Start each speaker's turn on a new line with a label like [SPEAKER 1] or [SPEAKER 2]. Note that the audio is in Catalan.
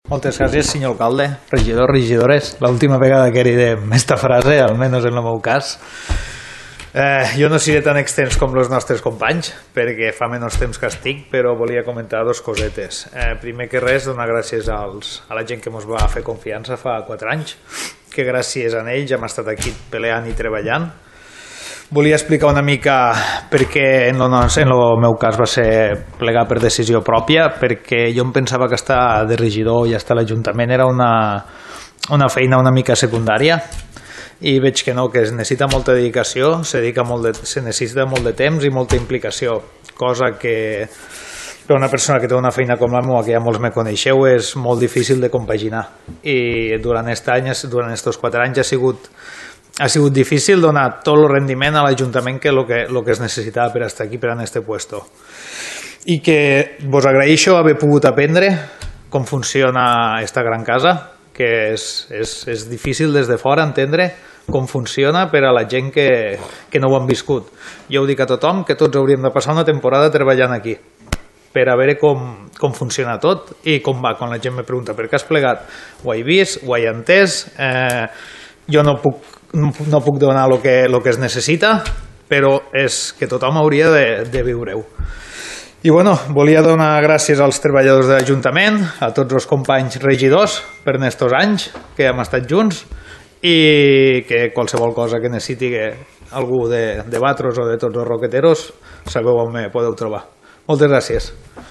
[SPEAKER 1] Moltes gràcies, senyor alcalde, regidors, regidores. L'última vegada que direm esta frase, almenys en el meu cas. Jo no seré tan extens com els nostres companys, perquè fa menys temps que estic, però volia comentar dos cosetes. Primer que res, donar gràcies a la gent que ens va fer confiança fa 4 anys, que gràcies a ells hem estat aquí peleant i treballant. Volia explicar una mica per què en el meu cas va ser plegar per decisió pròpia, perquè jo em pensava que estar de regidor i estar a l'Ajuntament era una feina una mica secundària, i veig que no, que es necessita molta dedicació, se necessita molt de temps i molta implicació, cosa que per una persona que té una feina com la meva, que ja molts me coneixeu, és molt difícil de compaginar. I durant aquests 4 anys ha sigut difícil donar tot el rendiment a l'Ajuntament que es necessitava per estar aquí, per en este puesto. I que vos agraeixo haver pogut aprendre com funciona esta gran casa, que és difícil des de fora entendre com funciona per a la gent que no ho han viscut. Jo ho dic a tothom, que tots hauríem de passar una temporada treballant aquí, per a veure com funciona tot i com va. Quan la gent me pregunta per què has plegat, ho he vist, ho he entès, jo no puc donar el que es necessita, però és que tothom hauria de viure-ho. I volia donar gràcies als treballadors de l'Ajuntament, a tots els companys regidors per aquests anys que hem estat junts, i que qualsevol cosa que necessiti algú de Batros o de tots els roqueteros sabeu on me podeu trobar. Moltes gràcies.